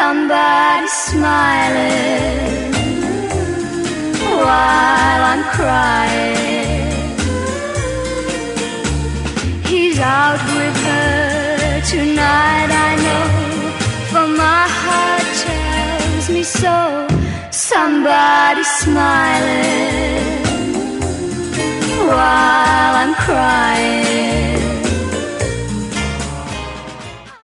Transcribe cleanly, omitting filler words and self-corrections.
Somebody smiling while I'm crying. He's out with her tonight, I know, for my heart tells me so. Somebody smiling